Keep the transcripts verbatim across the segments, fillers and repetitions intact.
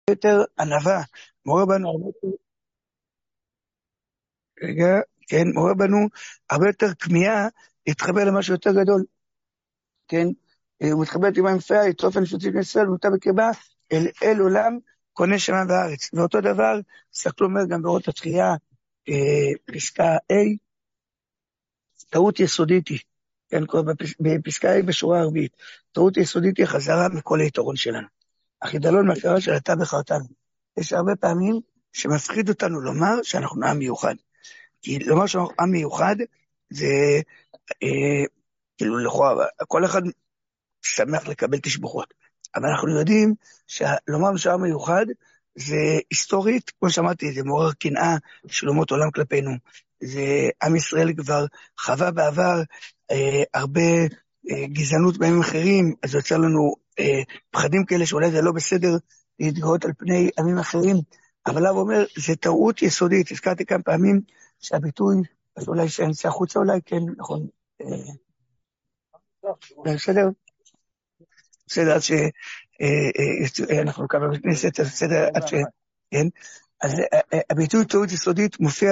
יותר ענווה, מעורר בנו הרבה יותר, רגע, כן, מעורר בנו הרבה יותר כמיהה להתחבר למשהו יותר גדול, כן, הוא מתחבר עם המפעה, את אופן שוצאים ישראל, ואותה בקרבה אל, אל עולם קונה שמיים וארץ. ואותו דבר, סתכלו אומר גם באורות התחייה, אה, פסקה A, טעות יסודית היא, כן, בפס, בפסקה A בשורה הרביעית, טעות יסודית היא חזרה מכל היתרון שלנו. החידלון מהקרבה של אתה בחרתנו. יש הרבה פעמים שמפחיד אותנו לומר שאנחנו עם מיוחד. כי לומר שאנחנו עם מיוחד, זה, אה, כאילו לכאורה, כל אחד שמח לקבל תשבחות. אבל אנחנו יודעים שלומר שאנחנו עם מיוחד, זה היסטורית, כמו שאמרתי, זה מעורר קנאה של אומות עולם כלפינו. זה עם ישראל כבר חווה בעבר אה, הרבה אה, גזענות בימים אחרים, אז יוצא לנו אה, פחדים כאלה שאולי זה לא בסדר להתגאות על פני עמים אחרים, אבל הוא אומר, זה טעות יסודית. הזכרתי כמה פעמים שהביטוי, אז אולי שנצא החוצה אולי, כן, נכון, אה, בסדר? בסדר, עד שאנחנו כאן בכנסת, אז בסדר, עד ש... כן? אז הביטוי טעות יסודית מופיע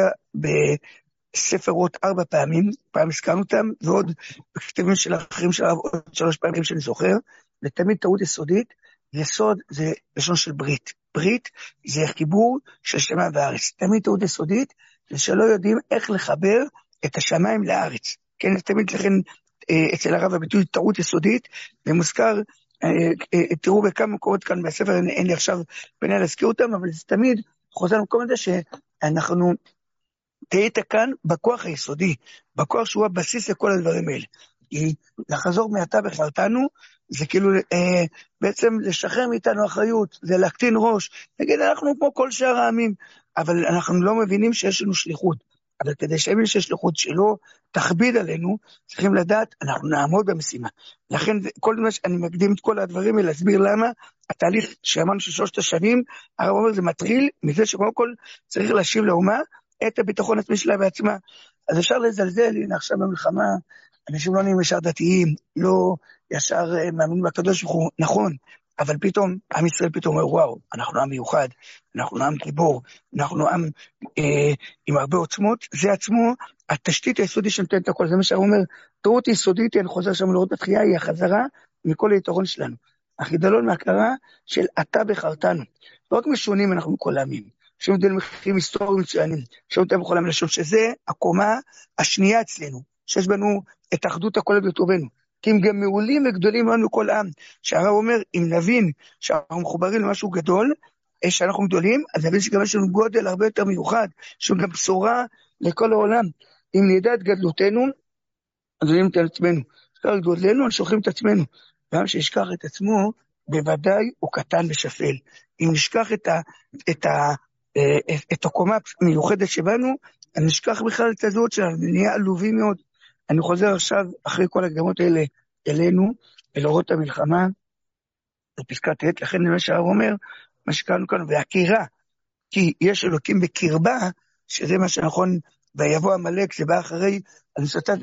בספר רות ארבע פעמים, פעם הזכרנו אותם, ועוד בכתבים של האחרים של עוד שלוש פעמים שאני זוכר, ותמיד טעות יסודית, יסוד זה לשון של ברית. ברית זה חיבור של שמיים וארץ. תמיד טעות יסודית זה שלא יודעים איך לחבר את השמיים לארץ. כן, תמיד לכן אצל הרב הביטוי טעות יסודית, ומוזכר, תראו בכמה מקומות כאן בספר, אין לי עכשיו בני להזכיר אותם, אבל זה תמיד חוזר למקום הזה שאנחנו תהיית כאן בכוח היסודי, בכוח שהוא הבסיס לכל הדברים האלה. כי לחזור מעתה בחרתנו, זה כאילו אה, בעצם לשחרר מאיתנו אחריות, זה להקטין ראש, נגיד אנחנו כמו כל שאר העמים, אבל אנחנו לא מבינים שיש לנו שליחות. אבל כדי שהאמין שיש שליחות שלא תכביד עלינו, צריכים לדעת, אנחנו נעמוד במשימה. לכן כל מה שאני מקדים את כל הדברים האלה, להסביר למה התהליך שאמרנו של שלושת השנים, הרב אומר זה מטריל, מזה שקודם כל צריך להשיב לאומה את הביטחון עצמי שלה בעצמה. אז אפשר לזלזל, הנה עכשיו במלחמה, אנשים לא נהיים ישר דתיים, לא ישר מאמינים בקדוש ברוך הוא, נכון, אבל פתאום, עם ישראל פתאום אומר, וואו, אנחנו עם מיוחד, אנחנו עם גיבור, אנחנו עם אה, עם הרבה עוצמות, זה עצמו, התשתית היסודית שנותן את הכל, זה מה שהוא אומר, טעות יסודית, אני חוזר שם לראות בתחייה, היא החזרה מכל היתרון שלנו. החידלון מהכרה של אתה בחרתנו, לא רק משונים אנחנו כל העמים, שם דל מחירים היסטוריים מצוינים, שם דל בכל העמים, שזה הקומה השנייה אצלנו, שיש בנו את אחדות הכל בטובנו, כי הם גם מעולים וגדולים לנו כל עם, שהרב אומר, אם נבין שאנחנו מחוברים למשהו גדול, שאנחנו גדולים, אז נבין שגם יש לנו גודל הרבה יותר מיוחד, שהוא גם בשורה לכל העולם. אם נדע את גדלותנו, אז נדעים את עצמנו. שכח את גודלנו, אז שוכרים את עצמנו. גם שישכח את עצמו, בוודאי הוא קטן ושפל. אם נשכח את, ה, את, ה, את, את הקומה המיוחדת שבנו, אז נשכח בכלל את הזהות שלנו, נהיה עלובים מאוד. אני חוזר עכשיו, אחרי כל הקדמות האלה, אלינו, אל אורות המלחמה, בפסקת ה', לכן מה שהרב אומר, מה שקראנו כאן, והקירה, כי יש אלוקים בקרבה, שזה מה שנכון, ויבוא המלאק, זה בא אחרי, אני סוטט,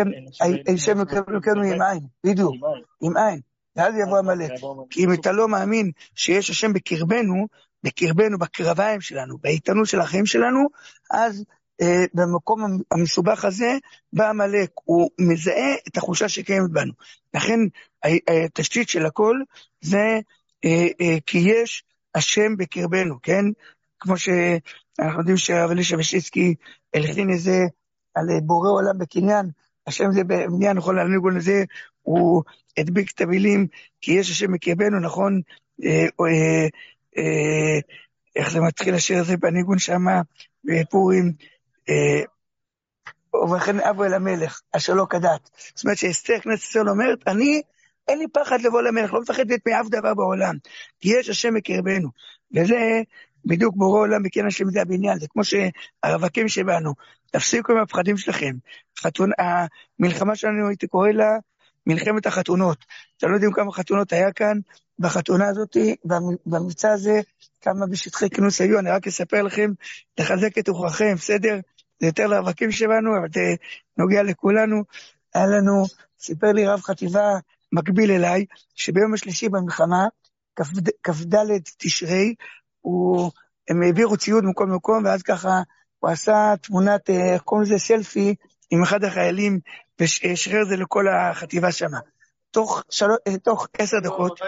שם מקרבנו עם עין, בדיוק, עם עין, ואז יבוא המלאק, כי אם אתה לא מאמין שיש השם בקרבנו, בקרבנו, בקרביים שלנו, באיתנות של החיים שלנו, אז אה, במקום המסובך הזה, בא המלאק, הוא מזהה את החושה שקיימת בנו, לכן התשתית של הכל, זה אה, אה, כי יש השם בקרבנו, כן? כמו שאנחנו יודעים שהרב אלישע וישיצקי הלחין את זה על בורא עולם בקניין, השם זה בבניין, נכון לניגון הזה, הוא הדביק את המילים, כי יש השם בקרבנו, נכון? אה, אה, אה, איך זה מתחיל השיר הזה בניגון שם בפורים, אה, ובכן אבו אל המלך, אשר לא כדת. זאת אומרת שאסתר כנסת ישראל אומרת, אני אין לי פחד לבוא למלך, לא מפחד את מאף דבר בעולם, כי יש השם בקרבנו, וזה בדיוק בורא עולם בקרן השם זה הבניין, זה כמו שהרווקים שבנו, תפסיקו עם הפחדים שלכם, חתון, המלחמה שלנו הייתי קורא לה, מלחמת החתונות, אתם לא יודעים כמה חתונות היה כאן, בחתונה הזאת, במבצע הזה, כמה בשטחי כינוס היו, אני רק אספר לכם, לחזק את רוחכם, בסדר? זה יותר לרווקים שבנו, אבל זה נוגע לכולנו, היה לנו, סיפר לי רב חטיבה, מקביל אליי, שביום השלישי במלחמה, כ"ד תשרי, הוא, הם העבירו ציוד מקום מקום, ואז ככה הוא עשה תמונת, איך קוראים לזה, סלפי, עם אחד החיילים, ושחרר זה לכל החטיבה שם. תוך, של... תוך עשר דקות,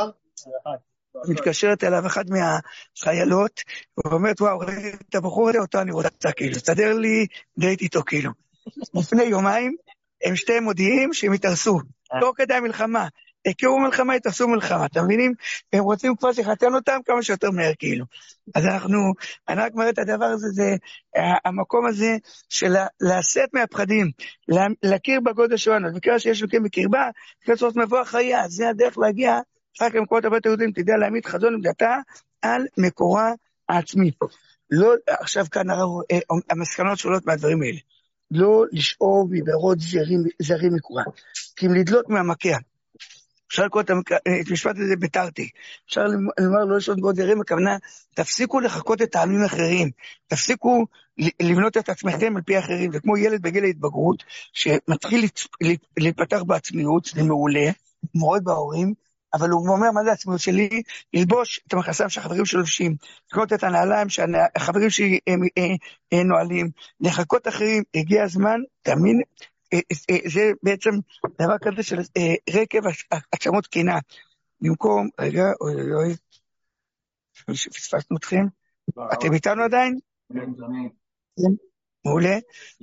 מתקשרת אליו אחת מהחיילות, ואומרת, וואו, ראיתי את הבחור הזה, אותו אני רוצה, כאילו, תסדר לי דייט איתו, כאילו. לפני יומיים, הם שתי מודיעים שהם התארסו, תוך כדי המלחמה, הכירו מלחמה, התארסו מלחמה, אתם מבינים? הם רוצים כבר שחתן אותם כמה שיותר מהר, כאילו. אז אנחנו, אני רק מראה את הדבר הזה, זה המקום הזה של לעשות מהפחדים, להכיר בגודל שלנו, בקרה שיש לוקם בקרבה, כזאת מבוא חיה, זה הדרך להגיע, רק למקורות הבית היהודים, תדע להעמיד חזון עמדתה על מקורה העצמי. לא, עכשיו כאן המסקנות שולות מהדברים האלה. לא לשאוב מבארות זרים, זרים מקורה, כי אם לדלות מהמקע. אפשר לקרוא את המשפט הזה בתרתי. אפשר לומר לא לשאוב מבארות זרים, הכוונה, תפסיקו לחכות את העמים האחרים, תפסיקו לבנות את עצמכם על פי האחרים, זה כמו ילד בגיל ההתבגרות, שמתחיל להיפתח בעצמיות, זה מעולה, מורד בהורים, אבל הוא אומר, מה זה העצמיות שלי? ללבוש את המכנסיים שהחברים שלו לובשים, לקנות את הנעליים שהחברים שלי נועלים, לחכות אחרים, הגיע הזמן, תאמין, זה בעצם דבר כזה של רקב עצמות קינה. במקום, רגע, אוי אוי אוי, פספסנו אתכם, אתם איתנו עדיין? מעולה.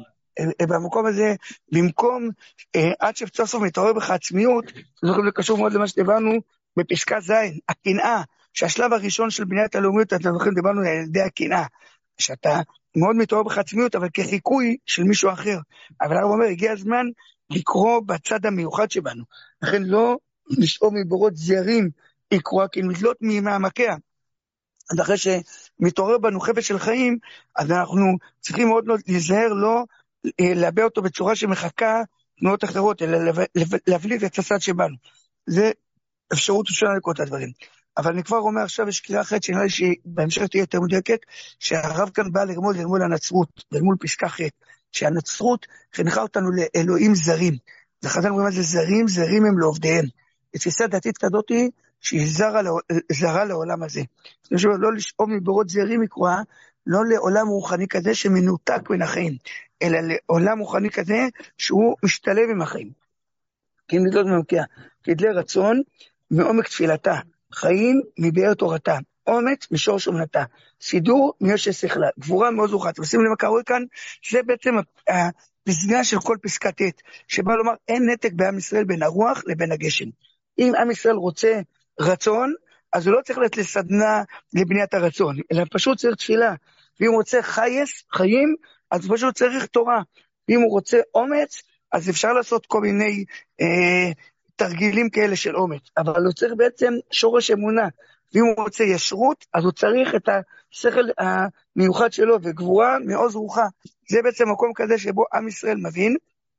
במקום הזה, במקום עד שסוף מתעורר בך עצמיות, זה קשור מאוד למה שדיברנו בפסקה זין, הקנאה, שהשלב הראשון של בניית הלאומיות, אתם זוכרים, דיברנו על ידי הקנאה, שאתה מאוד מתעורר בך עצמיות, אבל כחיקוי של מישהו אחר. אבל הרב אומר, הגיע הזמן לקרוא בצד המיוחד שבנו, לכן לא לשאוב מבורות זרים לקרוא, כי נדלות מהמקע. אז אחרי שמתעורר בנו חפץ של חיים, אז אנחנו צריכים מאוד מאוד להיזהר, לא להביע אותו בצורה שמחכה תנועות אחרות, אלא להבליט את הצד שבנו. זה אפשרות ראשונה לקרוא את הדברים. אבל אני כבר אומר עכשיו, יש קריאה אחרת שנראה לי שבהמשך תהיה יותר מדויקת, שהרב כאן בא לרמוד לרמוד לנצרות, לרמוד פסקה ח', שהנצרות חינכה אותנו לאלוהים זרים. זה חז"ל אומרים מה זה זרים, זרים הם לעובדיהם. התפיסה דתית כזאת היא שהיא זרה, זרה לעולם הזה. לא לשאוב מבורות זרים מקרואה, לא לעולם רוחני כזה שמנותק מן החיים, אלא לעולם רוחני כזה שהוא משתלב עם החיים. כי אם נדלות ממקע, כדלי רצון מעומק תפילתה, חיים מבאר תורתה, אומץ משורש אמונתה, סידור מיושש שכלה, גבורה מאוד זוכת. ושימו למה קרוי כאן, זה בעצם הפסגה של כל פסקת ט', שבא לומר אין נתק בעם ישראל בין הרוח לבין הגשם. אם עם ישראל רוצה רצון, אז הוא לא צריך לתת לסדנה לבניית הרצון, אלא פשוט צריך תפילה. ואם הוא רוצה חייס, חיים, אז פשוט צריך תורה. ואם הוא רוצה אומץ, אז אפשר לעשות כל מיני אה, תרגילים כאלה של אומץ. אבל הוא צריך בעצם שורש אמונה. ואם הוא רוצה ישרות, אז הוא צריך את השכל המיוחד שלו, וגבורה מעוז רוחה. זה בעצם מקום כזה שבו עם ישראל מבין,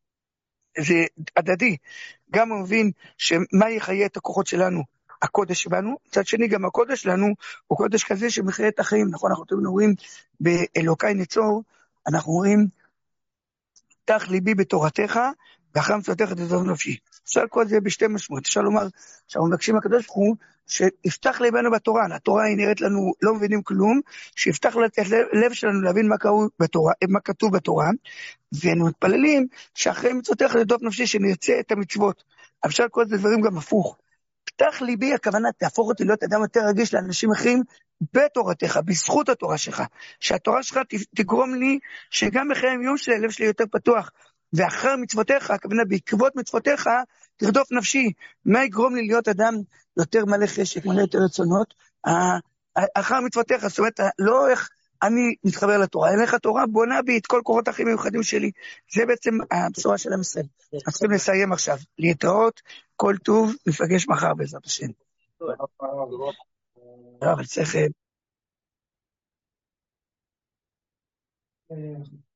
זה הדדי. גם הוא מבין שמה יחיה את הכוחות שלנו, הקודש שבנו, מצד שני גם הקודש שלנו הוא קודש כזה שמחיה את החיים, נכון? אנחנו תמיד אומרים באלוקי נצור, אנחנו אומרים, תח ליבי בתורתך, ואחרי מצוותיך תעזוב נפשי. אפשר כל זה בשתי משמעות, אפשר לומר, שאנחנו מבקשים הקדוש ברוך הוא, שיפתח ליבנו בתורה, התורה היא נראית לנו, לא מבינים כלום, שיפתח את הלב שלנו להבין מה, בתורה, מה כתוב בתורה, ואנו מתפללים שאחרי מצוותיך תעזוב נפשי, שנרצה את המצוות. אפשר כל זה דברים גם הפוך. פתח ליבי, הכוונה, תהפוך אותי להיות אדם יותר רגיש לאנשים אחרים בתורתך, בזכות התורה שלך, שהתורה שלך תגרום לי שגם בחיי היום שלי, הלב שלי יותר פתוח, ואחר מצוותיך, הכוונה בעקבות מצוותיך, תרדוף נפשי. מה יגרום לי להיות אדם יותר מלא חשק, מלא יותר רצונות? אחר מצוותיך, זאת אומרת, לא איך אני מתחבר לתורה, אלא איך התורה בונה בי את כל כוחות החיים המיוחדים שלי. זה בעצם הבשורה של עם ישראל. אז צריכים לסיים עכשיו, להתראות, כל טוב, נפגש מחר בעזרת השם. אבל צריך...